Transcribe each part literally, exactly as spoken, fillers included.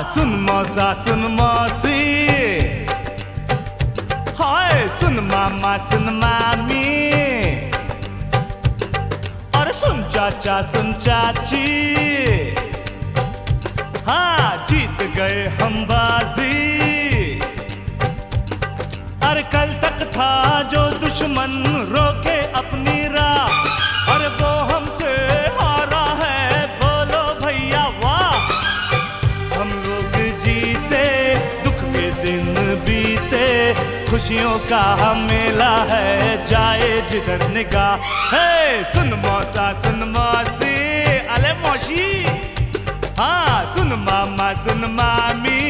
सुन मौसा सुन मौसी, हाय सुन मामा सुन मामी, और सुन चाचा सुन चाची। हाँ जीत गए हम बाजी। अरे कल तक था जो दुश्मन रोके अपनी राह, अरे वो हमसे हारा है, बोलो भैया वाह। हम लोग जीते, दुख के दिन बीते, खुशियों का मेला है, जाए जिधर निगाह। हे सुन मौसा सुन मौसी, अले मौसी, हाँ सुन मामा सुन मामी,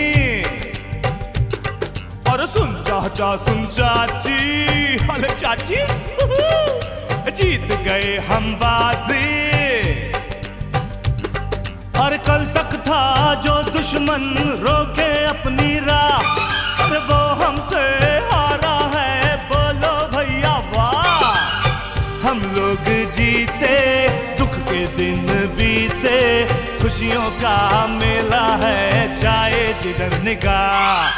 और सुन चाचा सुन चाची, अरे चाची। जीत गए हम बाजी। और कल तक था जो दुश्मन रोके अपनी राह, अरे वो हमसे हारा है, बोलो भैया वाह। हम लोग जीते, दुख के दिन बीते, खुशियों का मेला है, जाए जिधर निगाह।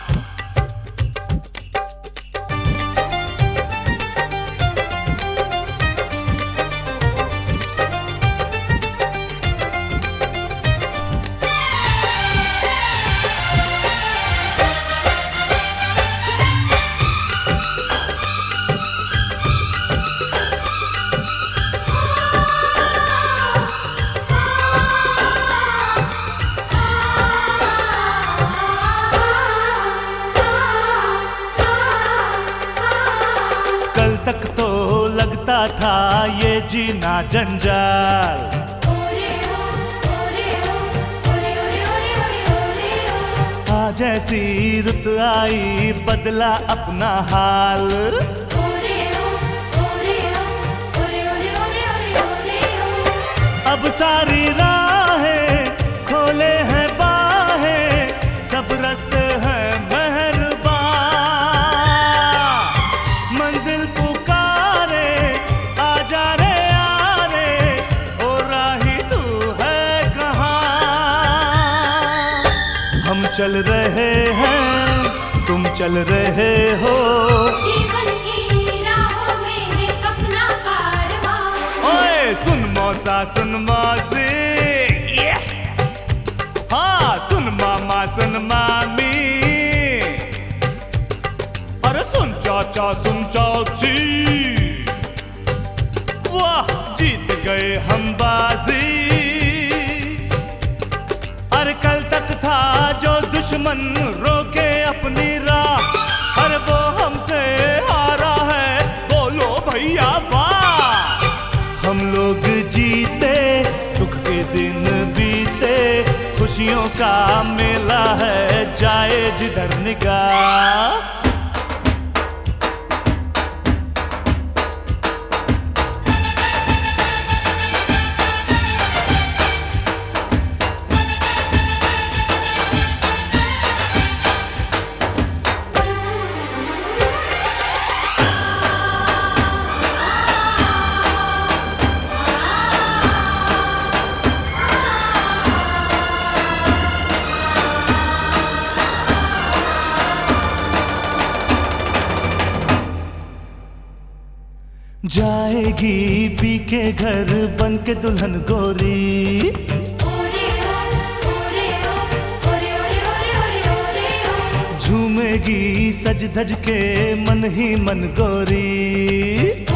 कल तक तो लगता था ये जीना जंजाल, आज ऐसी रुत आई बदला अपना हाल। अब सारी राहें खोले हैं बाहें, सब रास्ते हैं मेहरबान, मंजिल पुकारे आजा रे यारे, ओ राही तू है कहाँ। हम चल रहे हैं तुम चल रहे हो, जीवन की राहों में है अपना कारवां। ओए सुन मौसा सुन मौसी, हाँ सुन मामा सुन मामी, अरे सुन चाचा सुन चाची। वाह जीत गए हम बाजी। अरे कल तक था जो दुश्मन रोके अपनी राह, अरे वो हमसे हारा है, बोलो भैया वाह। हम लोग जीते, दुख के दिन बीते, खुशियों का मेला है, जाए जिधर निगाह। जाएगी पी के घर बन के दुल्हन गोरी, झूमेगी सज धज के मन ही मन गोरी।